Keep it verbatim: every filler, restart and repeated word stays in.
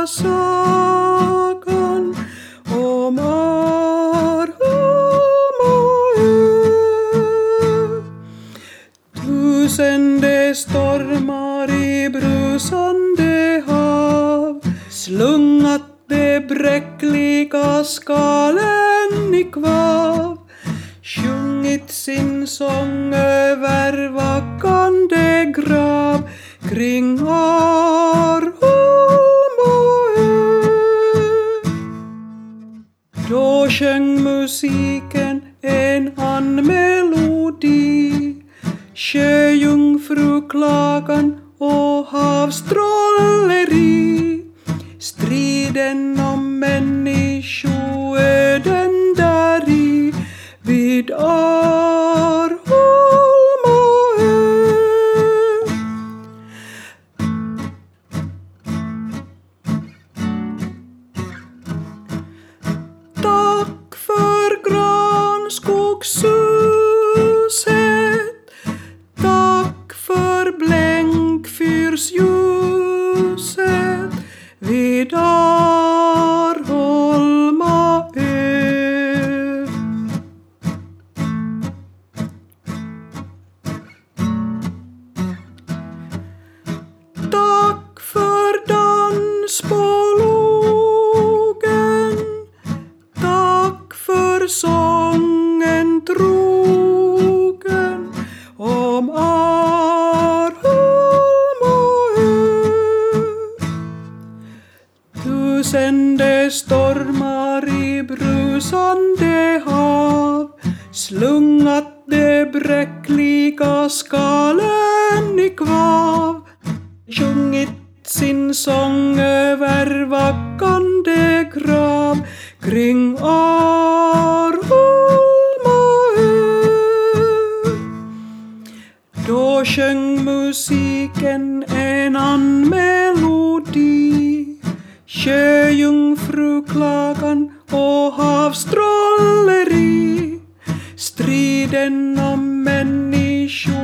sagan om Arholm och ö. Tusende stormar i brusande hav slungat de bräckliga skalen i kvav, sjungit sin sång över vackande grav kring Arholm och ö. Då sjöng musiken en anmelodi, sjöjungfruklagan och havstrolleri, striden om människoöden däri vid Arholm och ö. Tack för granskogssuset, tack för blänkfyrsljuset vid Arholm och ö. Tack för dans på logen, tack för sången trogen om Arholm och ö. Tusende stormar i brusande hav slungat de bräckliga skalen i kvav, sjungit sin sång över vackande grav kring Arholm och ö. Då sjöng musiken en anmelodi, sjöjungfruklagan och havstrolleri, striden om människor